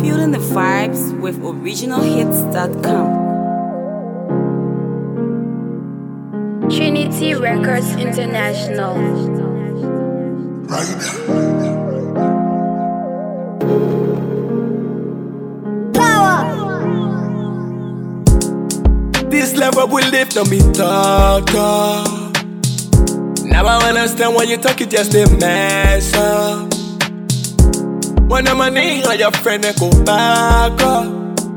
Feeling the vibes with originalhits.com. Trinity Records International. This level we live, don't be talk. Now I understand when you talk, you just a mess up. When I'm a nigga, your friend, they go back up.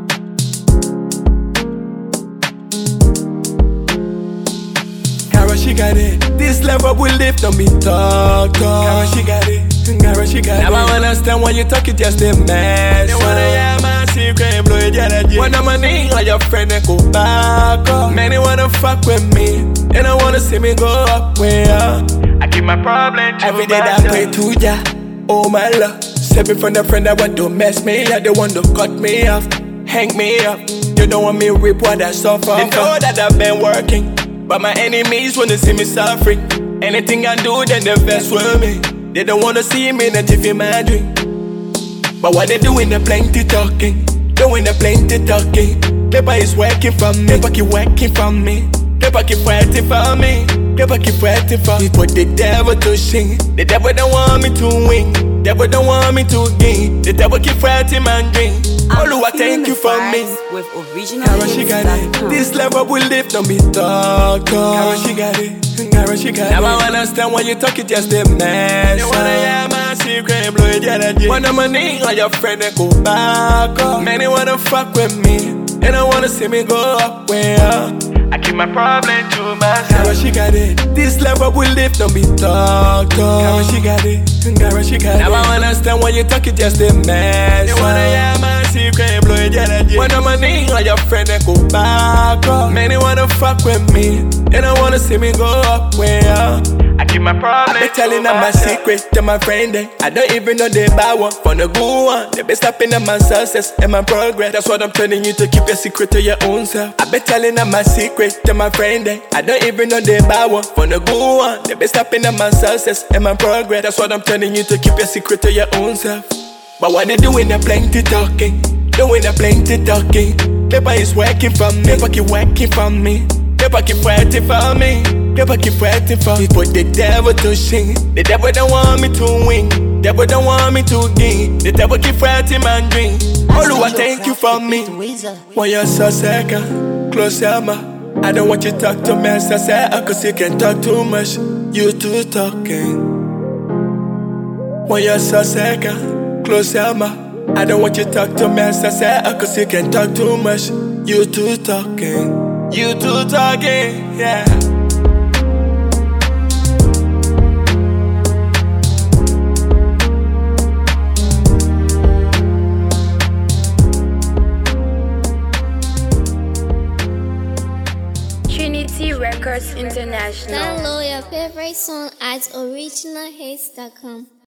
Cara, she got it. This level we live, don't be talk. Cara, she got it. Cara, she got it. Now I understand when you talk, you just a mess up. They wanna hear my secret, blow it, yeah. When I'm a nigga, your friend, they go back up. Many wanna fuck with me, they don't wanna see me go up way up. I keep my problem to every day that I pray to ya, oh my love. Save me from the friend that want to mess me up. They want to cut me off, hang me up. They don't want me rip what I suffer. They know that I've been working, but my enemies wanna see me suffering. Anything I do, then they vex with me. They don't wanna see me not if my dream. But what they doing, they plenty talking. Doing the plenty talking. Paper is working for me. Paper keep working for me. Paper keep fighting for me. Paper keep fighting for me. Put the devil to shame. The devil don't want me to win. Devil don't want me to gain. The devil keep fighting my dream. Oluwa, thank you for me. With Cara, she got it. This level we live, don't be talk. Cara, she got it. Cara, she got it. Now I understand when you talk, you just a mess. They wanna hear my secret, blow it, yeah. When I'm a nigga, your friend, they go back up. Many wanna fuck with me, they don't wanna see me go up way up. I keep my problem to myself. Cara, she got it. This level we live, don't be talk. Cara, she got it. Cara, she got it. Now I understand when you talk, you just a mess. They wanna hear my secret, blow it, yeah. When I'm a nigga, your friend, they go back up. Many wanna fuck with me, they don't wanna see me go up way up. I keep my problem. I be telling them my secret to my friend. I don't even know they buy one for the good one. They be stopping at my success and my progress. That's what I'm telling you, to keep your secret to your own self. I be telling them my secret to my friend. I don't even know they buy one for the good one. They be stopping at my success and my progress. That's what I'm telling you, to keep your secret to your own self. But what they doing, they plenty talking. Doing the plenty talking. Paper is working for me. Paper keep working for me. Paper keep fighting for me. Paper keep fighting for me. Put the devil to shame. The devil don't want me to win. Devil don't want me to gain. The devil keep fighting my dream. Oluwa, thank you for me. When you're so second, close your mouth. I don't want you to talk to me as I say, cause you can talk too much. You too talking. When you're so second, close your mouth. I don't want you to talk to me as I say, cause you can talk too much. You too talking. You too talking, yeah. Trinity Records International. Download your favorite song at originalhits.com.